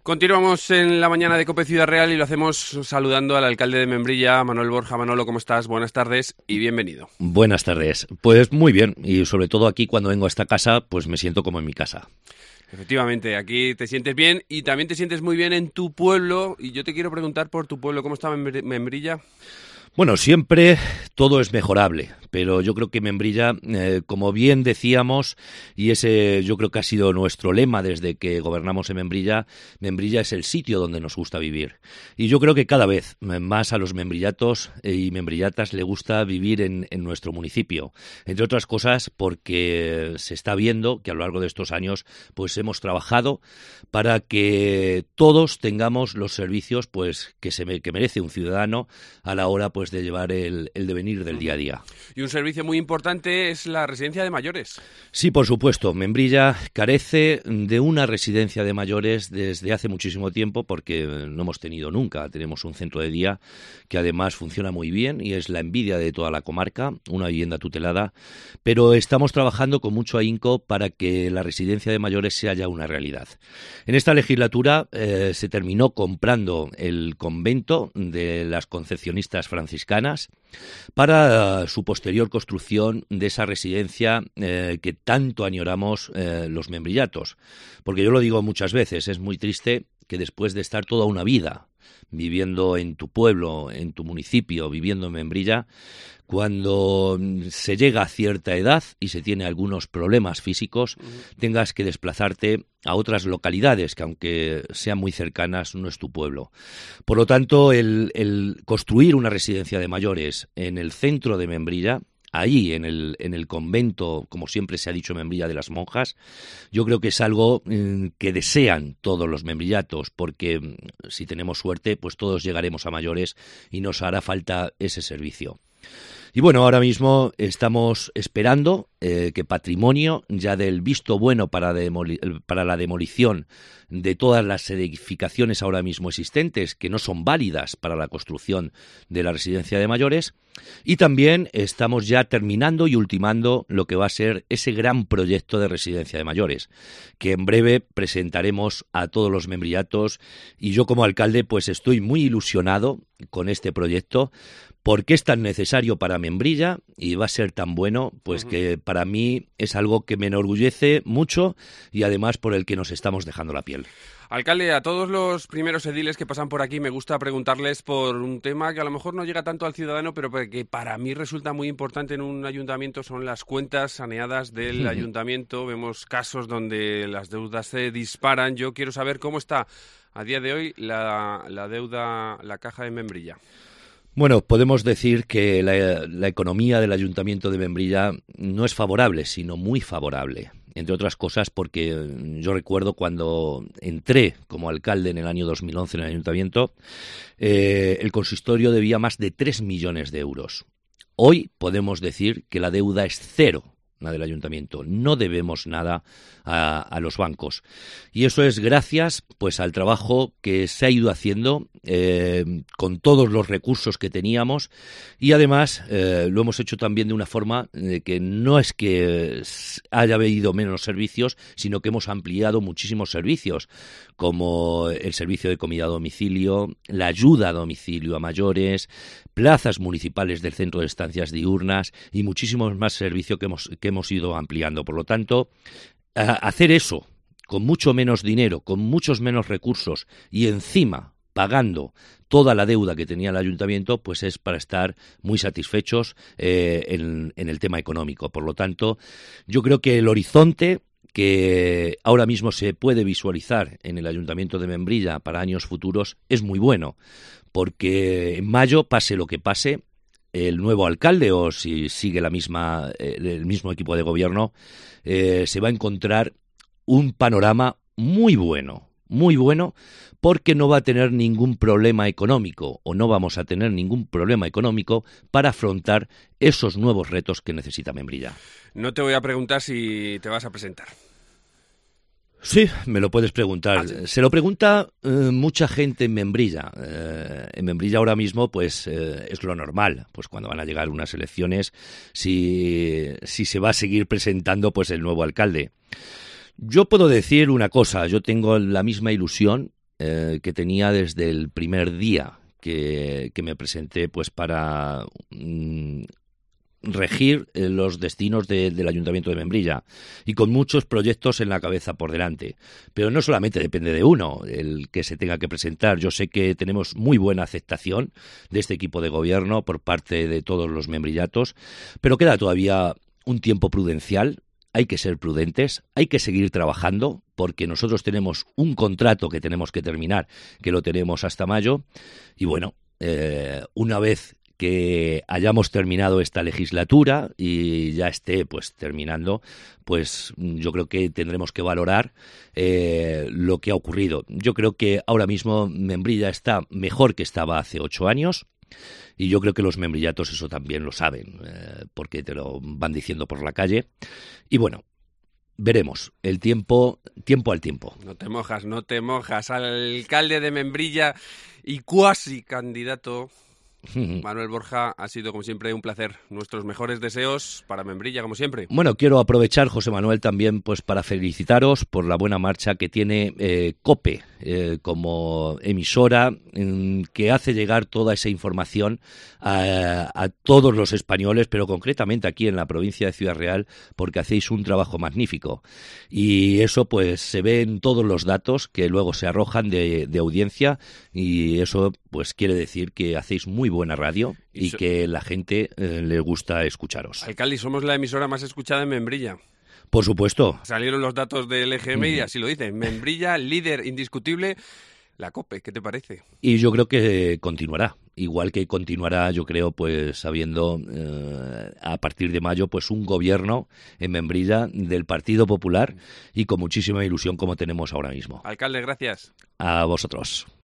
Continuamos en la mañana de COPE Ciudad Real y lo hacemos saludando al alcalde de Membrilla, Manuel Borja. Manolo, ¿cómo estás? Buenas tardes y bienvenido. Buenas tardes. Pues muy bien, y sobre todo aquí cuando vengo a esta casa, pues me siento como en mi casa. Efectivamente, aquí te sientes bien y también te sientes muy bien en tu pueblo. Y yo te quiero preguntar por tu pueblo, ¿cómo está Membrilla? Bueno, siempre todo es mejorable, pero yo creo que Membrilla, como bien decíamos, y ese yo creo que ha sido nuestro lema desde que gobernamos en Membrilla, Membrilla es el sitio donde nos gusta vivir. Y yo creo que cada vez más a los membrillatos y membrillatas le gusta vivir en nuestro municipio. Entre otras cosas porque se está viendo que a lo largo de estos años pues hemos trabajado para que todos tengamos los servicios pues que merece un ciudadano a la hora pues de llevar el devenir del día a día. Y un servicio muy importante es la residencia de mayores. Sí, por supuesto. Membrilla carece de una residencia de mayores desde hace muchísimo tiempo porque no hemos tenido nunca. Tenemos un centro de día que además funciona muy bien y es la envidia de toda la comarca, una vivienda tutelada, pero estamos trabajando con mucho ahínco para que la residencia de mayores sea ya una realidad. En esta legislatura se terminó comprando el convento de las concepcionistas franciscanas para su posterior construcción de esa residencia que tanto añoramos los membrillatos. Porque yo lo digo muchas veces, es muy triste que después de estar toda una vida viviendo en tu pueblo, en tu municipio, viviendo en Membrilla, cuando se llega a cierta edad y se tiene algunos problemas físicos, tengas que desplazarte a otras localidades que, aunque sean muy cercanas, no es tu pueblo. Por lo tanto, el construir una residencia de mayores en el centro de Membrilla, ahí en el convento, como siempre se ha dicho, Membrilla de las Monjas, yo creo que es algo que desean todos los membrillatos, porque si tenemos suerte, pues todos llegaremos a mayores y nos hará falta ese servicio. Y bueno, ahora mismo estamos esperando que Patrimonio ya dé el visto bueno para la demolición de todas las edificaciones ahora mismo existentes que no son válidas para la construcción de la residencia de mayores. Y también estamos ya terminando y ultimando lo que va a ser ese gran proyecto de residencia de mayores, que en breve presentaremos a todos los membrillatos. Y yo como alcalde pues estoy muy ilusionado con este proyecto, porque es tan necesario para Membrilla y va a ser tan bueno, pues que para mí es algo que me enorgullece mucho y además por el que nos estamos dejando la piel. Alcalde, a todos los primeros ediles que pasan por aquí me gusta preguntarles por un tema que a lo mejor no llega tanto al ciudadano, pero que para mí resulta muy importante en un ayuntamiento, son las cuentas saneadas del ayuntamiento. Vemos casos donde las deudas se disparan. Yo quiero saber cómo está a día de hoy la deuda, la caja de Membrilla. Bueno, podemos decir que la economía del Ayuntamiento de Membrilla no es favorable, sino muy favorable. Entre otras cosas porque yo recuerdo cuando entré como alcalde en el año 2011 en el Ayuntamiento, el consistorio debía más de 3 millones de euros. Hoy podemos decir que la deuda es cero, la del Ayuntamiento. No debemos nada a los bancos. Y eso es gracias pues al trabajo que se ha ido haciendo con todos los recursos que teníamos y además lo hemos hecho también de una forma que no es que haya habido menos servicios, sino que hemos ampliado muchísimos servicios, como el servicio de comida a domicilio, la ayuda a domicilio a mayores, plazas municipales del centro de estancias diurnas y muchísimos más servicios que hemos ido ampliando. Por lo tanto, hacer eso con mucho menos dinero, con muchos menos recursos y encima pagando toda la deuda que tenía el ayuntamiento, pues es para estar muy satisfechos en el tema económico. Por lo tanto, yo creo que el horizonte que ahora mismo se puede visualizar en el Ayuntamiento de Membrilla para años futuros es muy bueno, porque en mayo, pase lo que pase, el nuevo alcalde o si sigue el mismo equipo de gobierno, se va a encontrar un panorama muy bueno, porque no va a tener ningún problema económico o no vamos a tener ningún problema económico para afrontar esos nuevos retos que necesita Membrilla. No te voy a preguntar si te vas a presentar. Sí, me lo puedes preguntar. ¿Sí? Se lo pregunta mucha gente en Membrilla. En Membrilla ahora mismo pues es lo normal, pues cuando van a llegar unas elecciones, si se va a seguir presentando pues el nuevo alcalde. Yo puedo decir una cosa, yo tengo la misma ilusión que tenía desde el primer día que me presenté pues para regir los destinos del Ayuntamiento de Membrilla, y con muchos proyectos en la cabeza por delante. Pero no solamente depende de uno el que se tenga que presentar. Yo sé que tenemos muy buena aceptación de este equipo de gobierno por parte de todos los membrillatos, pero queda todavía un tiempo prudencial. Hay que ser prudentes, hay que seguir trabajando, porque nosotros tenemos un contrato que tenemos que terminar, que lo tenemos hasta mayo, y bueno, una vez que hayamos terminado esta legislatura y ya esté pues terminando, pues yo creo que tendremos que valorar lo que ha ocurrido. Yo creo que ahora mismo Membrilla está mejor que estaba hace 8 años, y yo creo que los membrillatos eso también lo saben, porque te lo van diciendo por la calle. Y bueno, veremos, el tiempo al tiempo. No te mojas. Alcalde de Membrilla y cuasi candidato Manuel Borja, ha sido como siempre un placer. Nuestros mejores deseos para Membrilla, como siempre. Bueno, quiero aprovechar, José Manuel, también pues para felicitaros por la buena marcha que tiene COPE como emisora, que hace llegar toda esa información a todos los españoles, pero concretamente aquí en la provincia de Ciudad Real, porque hacéis un trabajo magnífico. Y eso pues se ve en todos los datos que luego se arrojan de audiencia, y eso pues quiere decir que hacéis muy buena radio y que la gente le gusta escucharos. Alcalde, somos la emisora más escuchada en Membrilla. Por supuesto. Salieron los datos del EGM y así lo dicen. Membrilla, líder indiscutible. La COPE, ¿qué te parece? Y yo creo que continuará. Igual que continuará, yo creo, pues habiendo a partir de mayo pues un gobierno en Membrilla del Partido Popular, y con muchísima ilusión como tenemos ahora mismo. Alcalde, gracias. A vosotros.